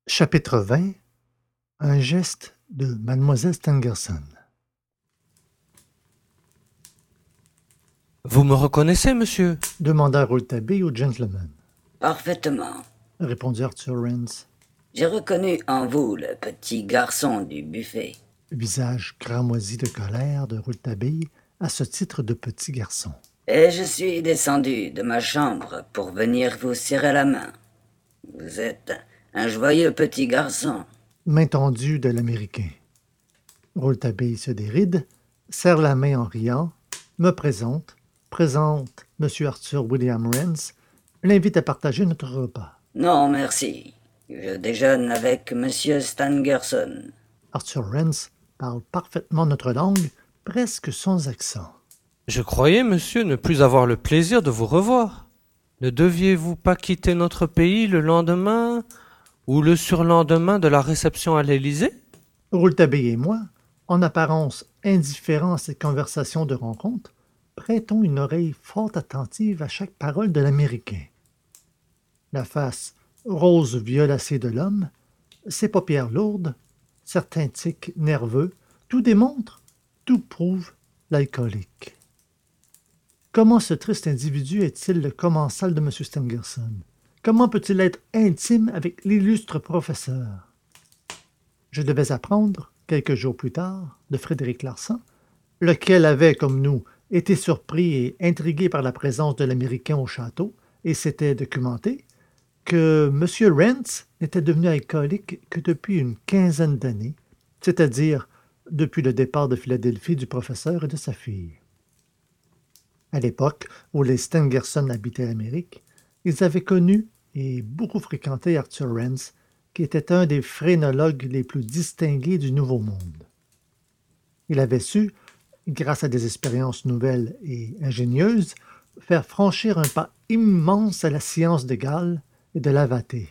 Chapitre 20. Un geste de Mademoiselle Stangerson. Vous me reconnaissez, monsieur? Demanda Rouletabille au gentleman. Parfaitement. Répondit Arthur Rance, J'ai reconnu en vous le petit garçon du buffet. le visage cramoisi de colère de Rouletabille à ce titre de petit garçon. Et je suis descendu de ma chambre pour venir vous serrer la main. Vous êtes un joyeux petit garçon. Main tendue de l'Américain. Rouletabille se déride, serre la main en riant, me présente M. Arthur William Rance, l'invite à partager notre repas. Non, merci. Je déjeune avec Monsieur Stangerson. Arthur Rance parle parfaitement notre langue, presque sans accent. Je croyais, monsieur, ne plus avoir le plaisir de vous revoir. Ne deviez-vous pas quitter notre pays le lendemain ou le surlendemain de la réception à l'Élysée? Rouletabille et moi, en apparence indifférents à cette conversation de rencontre, prêtons une oreille fort attentive à chaque parole de l'Américain. La face rose violacée de l'homme, ses paupières lourdes, certains tics nerveux, tout démontre, tout prouve l'alcoolique. Comment ce triste individu est-il le commensal de M. Stangerson? Comment peut-il être intime avec l'illustre professeur? Je devais apprendre, quelques jours plus tard, de Frédéric Larsan, lequel avait, comme nous, été surpris et intrigué par la présence de l'Américain au château et s'était documenté, que M. Rance n'était devenu alcoolique que depuis une quinzaine d'années, c'est-à-dire depuis le départ de Philadelphie du professeur et de sa fille. À l'époque où les Stangerson habitaient l'Amérique, ils avaient connu et beaucoup fréquenté Arthur Rance, qui était un des phrénologues les plus distingués du Nouveau Monde. Il avait su, grâce à des expériences nouvelles et ingénieuses, faire franchir un pas immense à la science de Gall et de Lavater.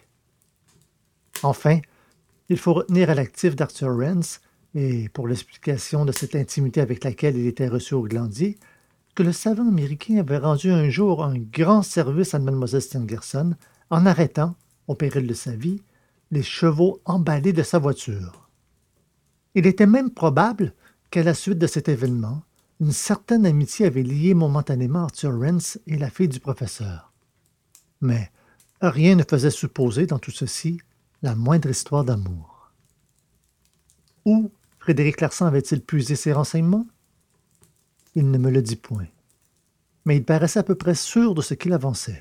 Enfin, il faut retenir à l'actif d'Arthur Rance, et pour l'explication de cette intimité avec laquelle il était reçu au Glandier, que le savant américain avait rendu un jour un grand service à Mlle Stangerson en arrêtant, au péril de sa vie, les chevaux emballés de sa voiture. Il était même probable qu'à la suite de cet événement, une certaine amitié avait lié momentanément Arthur Rance et la fille du professeur. Mais rien ne faisait supposer dans tout ceci la moindre histoire d'amour. Où Frédéric Larsan avait-il puisé ses renseignements? Il ne me le dit point, mais il paraissait à peu près sûr de ce qu'il avançait.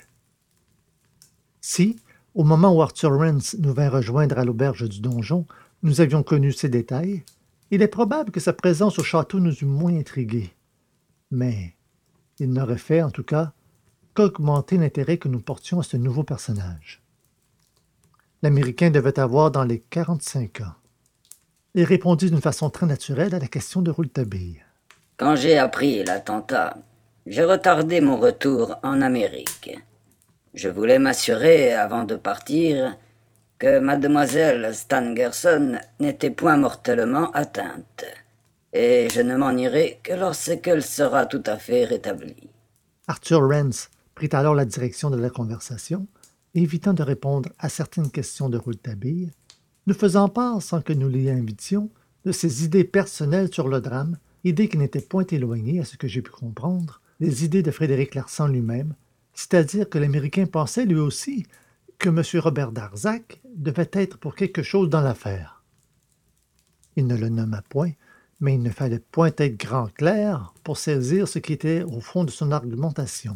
Si, au moment où Arthur Rance nous vint rejoindre à l'auberge du donjon, nous avions connu ces détails, il est probable que sa présence au château nous eût moins intrigués. Mais il n'aurait fait, en tout cas, qu'augmenter l'intérêt que nous portions à ce nouveau personnage. L'Américain devait avoir dans les 45 ans. Il répondit d'une façon très naturelle à la question de Rouletabille. Quand j'ai appris l'attentat, j'ai retardé mon retour en Amérique. Je voulais m'assurer, avant de partir, que mademoiselle Stangerson n'était point mortellement atteinte, et je ne m'en irai que lorsqu'elle sera tout à fait rétablie. Arthur Rance prit alors la direction de la conversation, évitant de répondre à certaines questions de Rouletabille, nous faisant part, sans que nous l'y invitions, de ses idées personnelles sur le drame, idées qui n'étaient point éloignées, à ce que j'ai pu comprendre, des idées de Frédéric Larsan lui-même, c'est-à-dire que l'Américain pensait lui aussi que M. Robert Darzac devait être pour quelque chose dans l'affaire. Il ne le nomma point, mais il ne fallait point être grand clerc pour saisir ce qui était au fond de son argumentation.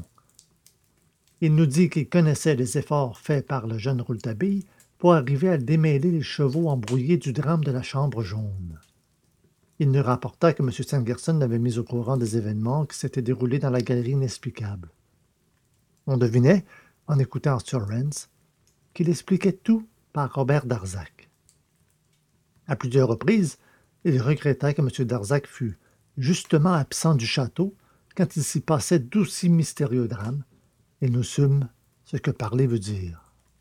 Il nous dit qu'il connaissait les efforts faits par le jeune Rouletabille pour arriver à démêler les chevaux embrouillés du drame de la Chambre jaune. Il nous rapporta que M. Stangerson l'avait mis au courant des événements qui s'étaient déroulés dans la galerie inexplicable. On devinait, en écoutant Arthur Rance, qu'il expliquait tout par Robert Darzac. À plusieurs reprises, il regretta que M. Darzac fût justement absent du château quand il s'y passait d'aussi mystérieux drames, et nous sûmes ce que parler veut dire.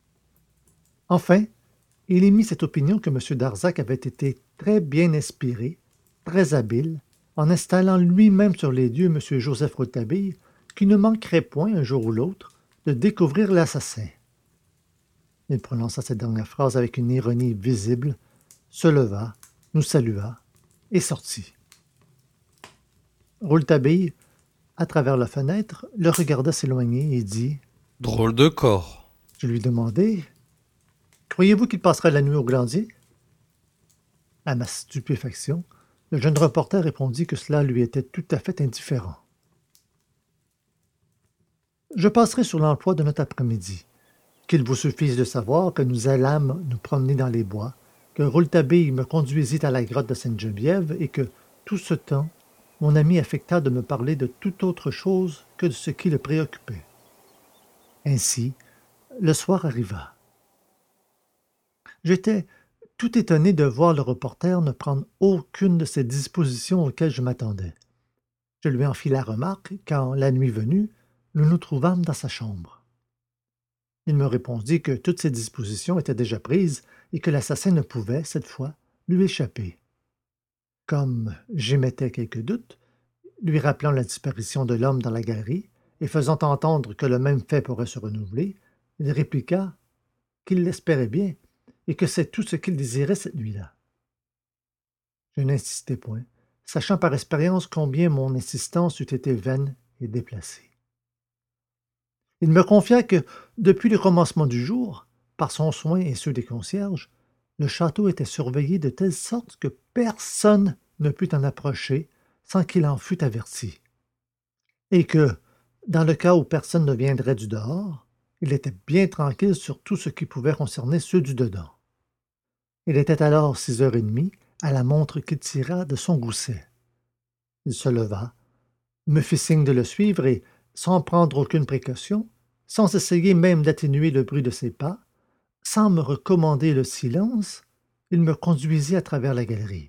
Enfin, il émit cette opinion que M. Darzac avait été très bien inspiré, très habile, en installant lui-même sur les lieux M. Joseph Rouletabille, qui ne manquerait point, un jour ou l'autre, de découvrir l'assassin. Il prononça cette dernière phrase avec une ironie visible, se leva, nous salua et sortit. Rouletabille, à travers la fenêtre, le regarda s'éloigner et dit: « Drôle de corps. » Je lui demandai: Croyez-vous qu'il passera la nuit au Glandier? À ma stupéfaction, le jeune reporter répondit que cela lui était tout à fait indifférent. Je passerai sur l'emploi de notre après-midi. Qu'il vous suffise de savoir que nous allâmes nous promener dans les bois, que Rouletabille me conduisit à la grotte de Sainte-Geneviève et que, tout ce temps, mon ami affecta de me parler de toute autre chose que de ce qui le préoccupait. Ainsi, le soir arriva. J'étais tout étonné de voir le reporter ne prendre aucune de ces dispositions auxquelles je m'attendais. Je lui en fis la remarque quand, la nuit venue, nous nous trouvâmes dans sa chambre. Il me répondit que toutes ces dispositions étaient déjà prises et que l'assassin ne pouvait, cette fois, lui échapper. Comme j'émettais quelques doutes, lui rappelant la disparition de l'homme dans la galerie et faisant entendre que le même fait pourrait se renouveler, il répliqua qu'il l'espérait bien et que c'est tout ce qu'il désirait cette nuit-là. Je n'insistai point, sachant par expérience combien mon insistance eût été vaine et déplacée. Il me confia que, depuis le commencement du jour, par son soin et ceux des concierges, le château était surveillé de telle sorte que personne ne put en approcher sans qu'il en fût averti, et que, dans le cas où personne ne viendrait du dehors, il était bien tranquille sur tout ce qui pouvait concerner ceux du dedans. Il était alors 6h30 à la montre qu'il tira de son gousset. Il se leva, me fit signe de le suivre et, sans prendre aucune précaution, sans essayer même d'atténuer le bruit de ses pas, sans me recommander le silence, il me conduisit à travers la galerie.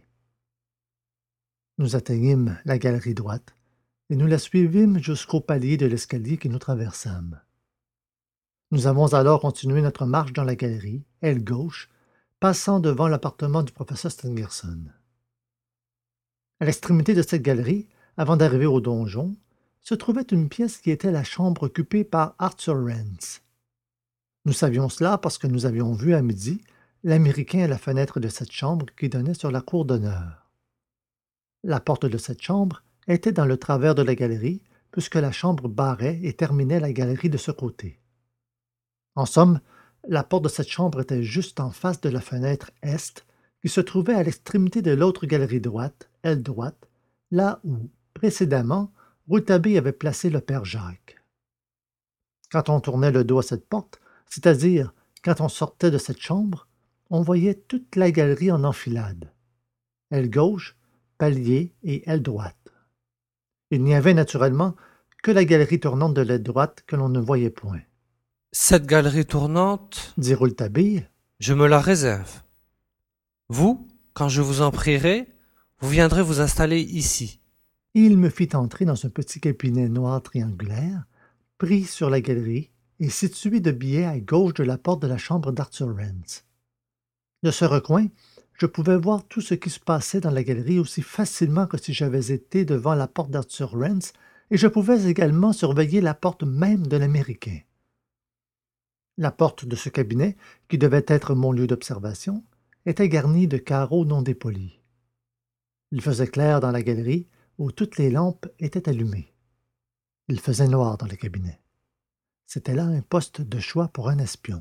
Nous atteignîmes la galerie droite et nous la suivîmes jusqu'au palier de l'escalier que nous traversâmes. Nous avons alors continué notre marche dans la galerie, aile gauche, passant devant l'appartement du professeur Stangerson. À l'extrémité de cette galerie, avant d'arriver au donjon, se trouvait une pièce qui était la chambre occupée par Arthur Rance. Nous savions cela parce que nous avions vu à midi l'Américain à la fenêtre de cette chambre qui donnait sur la cour d'honneur. La porte de cette chambre était dans le travers de la galerie, puisque la chambre barrait et terminait la galerie de ce côté. En somme, la porte de cette chambre était juste en face de la fenêtre est, qui se trouvait à l'extrémité de l'autre galerie droite, aile droite, là où, précédemment, Rouletabille avait placé le père Jacques. Quand on tournait le dos à cette porte, c'est-à-dire quand on sortait de cette chambre, on voyait toute la galerie en enfilade. Aile gauche, palier et aile droite. Il n'y avait naturellement que la galerie tournante de l'aile droite que l'on ne voyait point. « Cette galerie tournante, Dit Rouletabille, je me la réserve. Vous, quand je vous en prierai, vous viendrez vous installer ici. » et il me fit entrer dans un petit cabinet noir triangulaire, pris sur la galerie et situé de biais à gauche de la porte de la chambre d'Arthur Rance. De ce recoin, je pouvais voir tout ce qui se passait dans la galerie aussi facilement que si j'avais été devant la porte d'Arthur Rance, et je pouvais également surveiller la porte même de l'Américain. La porte de ce cabinet, qui devait être mon lieu d'observation, était garnie de carreaux non dépolis. Il faisait clair dans la galerie où toutes les lampes étaient allumées. Il faisait noir dans le cabinet. C'était là un poste de choix pour un espion.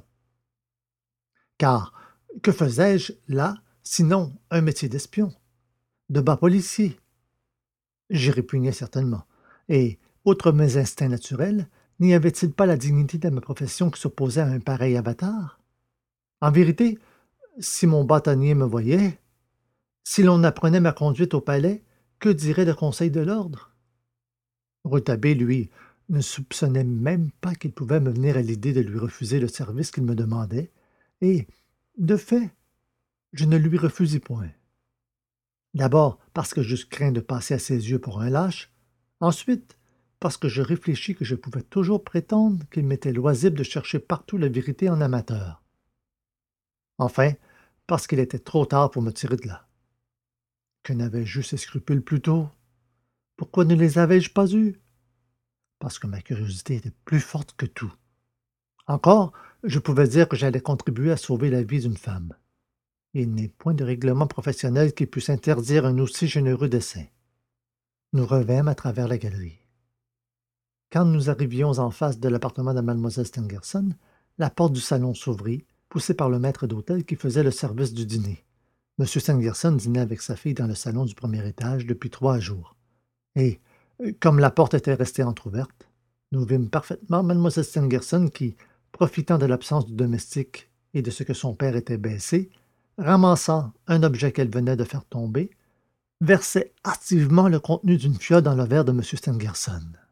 Car que faisais-je là, sinon un métier d'espion, de bas policier? J'y répugnais certainement, et, outre mes instincts naturels, n'y avait-il pas la dignité de ma profession qui s'opposait à un pareil avatar? En vérité, si mon bâtonnier me voyait, si l'on apprenait ma conduite au palais, que dirait le Conseil de l'ordre? Rouletabille, lui, ne soupçonnait même pas qu'il pouvait me venir à l'idée de lui refuser le service qu'il me demandait, et, de fait, je ne lui refusai point. D'abord parce que j'eusse craint de passer à ses yeux pour un lâche, ensuite parce que je réfléchis que je pouvais toujours prétendre qu'il m'était loisible de chercher partout la vérité en amateur. Enfin, parce qu'il était trop tard pour me tirer de là. Que n'avais-je eu ces scrupules plus tôt? Pourquoi ne les avais-je pas eus? Parce que ma curiosité était plus forte que tout. Encore, Je pouvais dire que j'allais contribuer à sauver la vie d'une femme. Il n'est point de règlement professionnel qui puisse interdire un aussi généreux dessein. Nous revînmes à travers la galerie. Quand nous arrivions en face de l'appartement de Mlle Stangerson, la porte du salon s'ouvrit, poussée par le maître d'hôtel qui faisait le service du dîner. M. Stangerson dînait avec sa fille dans le salon du premier étage depuis 3 jours. Et, comme la porte était restée entr'ouverte, nous vîmes parfaitement Mlle Stangerson qui, profitant de l'absence du domestique et de ce que son père était baissé, ramassant un objet qu'elle venait de faire tomber, versait hâtivement le contenu d'une fiole dans le verre de M. Stangerson.